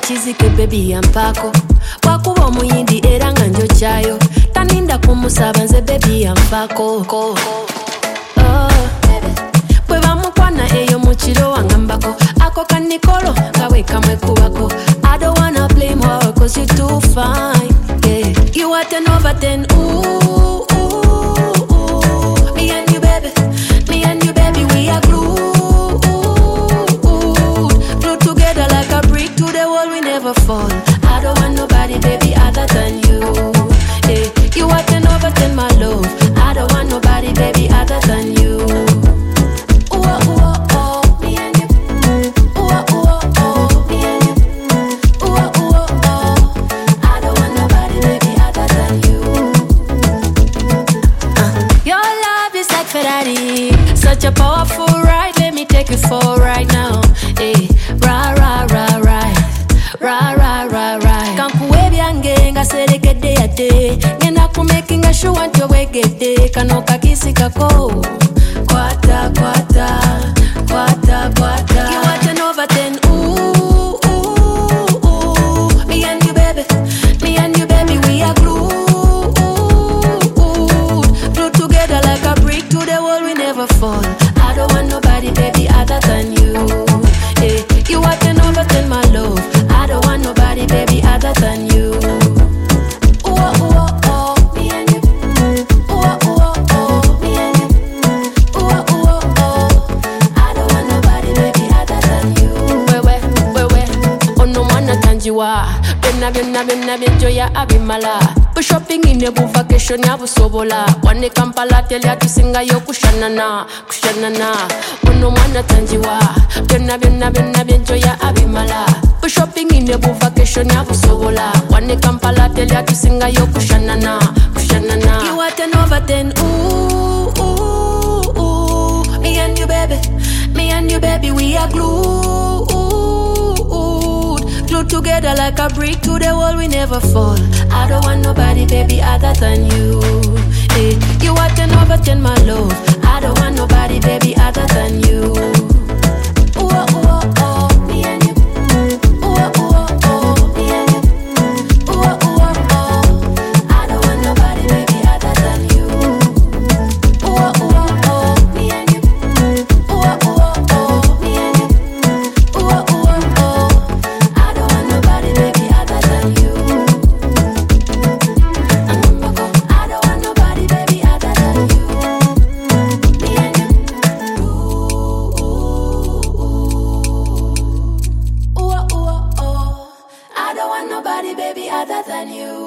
kizike baby yampako wakuba omuyindi era nga njokyayo taninda kumusaba nze baby yampako bwe bamukwana eyo mu kiro wangambako ako kanikolo nga bwe kamwekubako I don't wanna blame her cause you're too fine, yeah. You are 10 over 10, ooh, ooh, ooh. Me and you baby, we are glued together like a brick to the wall, we never fall. I don't want nobody, baby, other than you, yeah. You are 10 over 10, my love. I don't want nobody, baby, other than you. Such a powerful ride, let me take you for right now. Hey, right. Kankuwe byange nga serekedde yate ngenda kumakinga sure nti obwegedde kano kakisi kako kwata. You are 10 over 10, ooh, ooh, ooh. Me and you baby, we are glued together like a brick to the wall, we never fall. I don't want nobody, baby, other than you, hey. You are 10 over 10, my love. I don't want nobody, baby, other than you. Me and you. Me and you. I don't want nobody, baby, other than you. Wewe ono mwana tanjiwa byonna byenjoya abimala shopping in a vacation yabusobola wane Kampala teli atusingayo kushanana ono mwana tanjiwa byonna byenjoya abimala shopping in a vacation yabusobola wane Kampala teli atusingayo kushanana You are 10 over 10, ooh, ooh, ooh. Me and you baby, we are glued together like a brick to the wall, we never fall. I don't want nobody, baby, other than you, hey. You are 10 over 10, my love. I don't want nobody, baby, other than you. Me and you. Me and you. I don't want nobody, baby, other than you. Me and you. Me and you. I don't want nobody, baby, other than you. I don't want nobody, baby, other than you. Me and you. I don't want nobody, baby, other than you.